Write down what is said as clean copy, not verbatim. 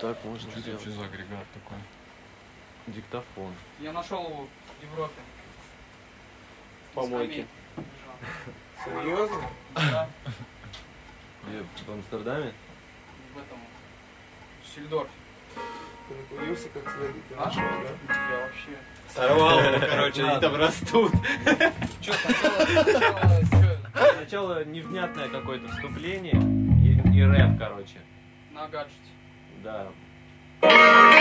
так можно Что это сделать. вообще за агрегат такой? Диктофон. Я нашел его в Европе. Помойки. Серьезно? Да, Где, в Амстердаме? в этом. В Сильдорфе. Ты накурился как следует. А? Нашел, да? Я вообще... Сорвал его, короче, они там растут. Чё, сначала Сначала невнятное какое-то вступление и рэп, короче. на гаджете. Да.